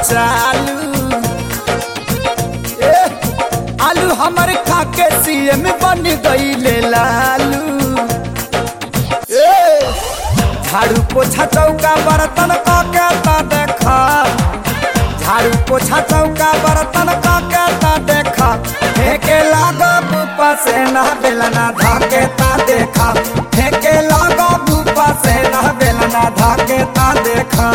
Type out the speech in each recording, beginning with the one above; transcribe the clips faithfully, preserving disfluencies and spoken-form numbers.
चालू ए, आलू हमर खाके सीएम बन गईले लालू ए, झाड़ू पोछा चौका बर्तन काके ता देखा झाड़ू पोछा चौका बर्तन काके ता देखा फेंके लागो बुपा से ना बेलना धाके ता देखा फेंके लागो बुपा से ना बेलना धाके ता देखा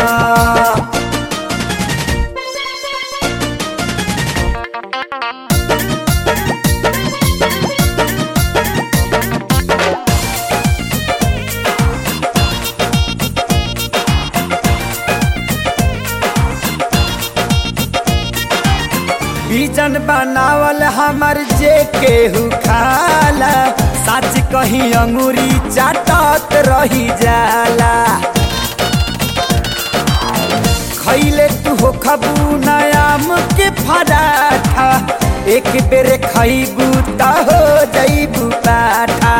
बीजन बनावल हमर जे केहू खाला सच कहीं अंगूरी चाटत रही जाला खैले तू हो खबू नयाम के फराठा एक बेर खैबू त हो जैबू पाठा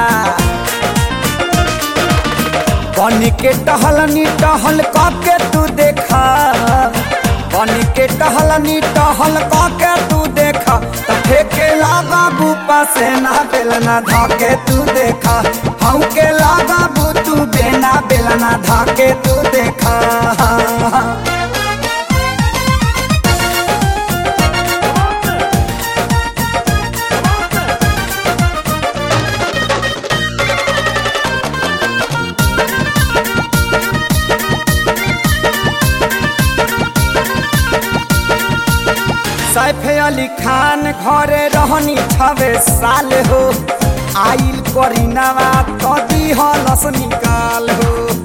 बन के टहलनी टहल काके तू देखा बन के टहलनी टहल काके तू देखा त फेंके लागा बुपा से ना बेलना धाके तू देखा हम के लागा बू तू बेना बेलना धाके तू देखा सैफ अली खान घरे रहनी छवे साल हो आइल करीनावा तो दिहलस निकाल हो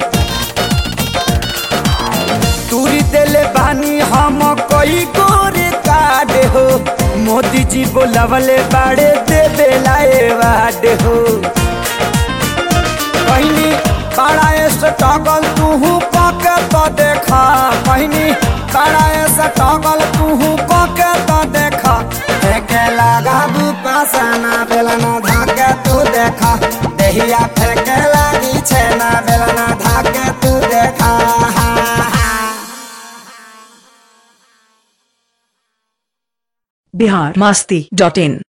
तूरी देले बानी हम कई गोरे काड हो मोदी जी बोलवले बाड़े देवे लाए वाड हो कहनी बड़ा स्ट्रगल तू पाके तो देखा कहनी बड़ा स्ट्रगल तू पाके तो देखा फेंके लगा बुपा से ना बेलना धाके तू देखा देहिया फेंके लगी छे ना बेलना धाके तू देखा बिहार मस्ती डॉट इन।